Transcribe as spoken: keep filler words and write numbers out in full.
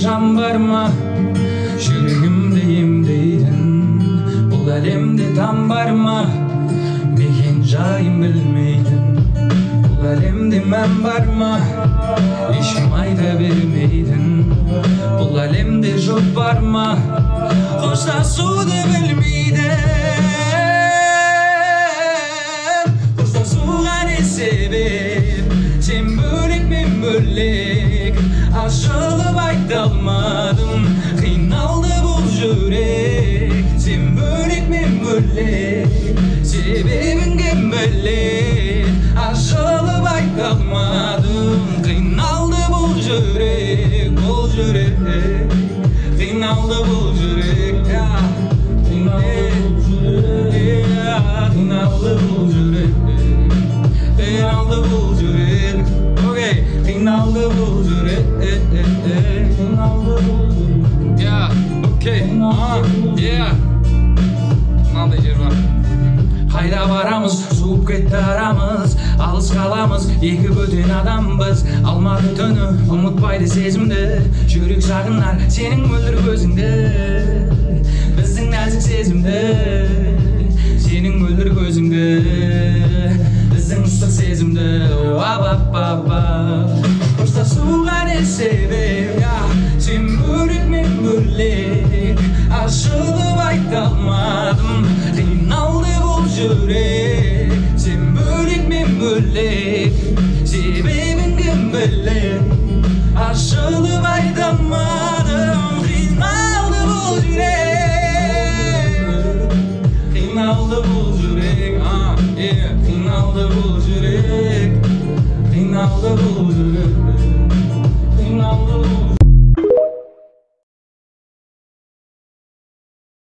жан бар ма? Жүрегімді емдейтін, бұл әлемде там бар ма? Мекен жайын білмейтін, бұл әлемде мән бар ма? Ешкім айта бермейтін, бұл әлемде жоқ бар ма? Қоштасуды білмейді, қоштасуға не себеп? Сен бөлек, мен бөлек, ашылып айта алмадым, қиналды бұл жүрек. Сен бөлек, мен бөлек, себебін кім білет? Ашылып айта алмадым, қиналды бұл жүрек, бұл жүрек. Қиналды бұл жүрек, қиналды бұл жүрек, қиналды бұл жүрек, қиналды бұл жүрек, қиналды бұл жүрек. Я, окей, я, мынандай жер бар. Қайда барамыз, суып кетті арамыз, алыс қаламыз, екі бөтен адамбыз. Алматы түні ұмытпайды сезімді, жүрек сағынар сенің мөлдір көзіңді, біздің нәзік сезімді, сенің мөлдір көзіңді, біздің ыстық сезімді. Қоштасуға не себеп? Сен бөлек, мен бөлек, ашылып айта алмадым, қиналды бұл жүрек. Сен бөлек, мен бөлек, себебін кім білет? Ашылып айта алмадым, қиналды бұл жүрек, қиналды бұл жүрек, қиналды бұл жүрек, қиналды бұл жүрек.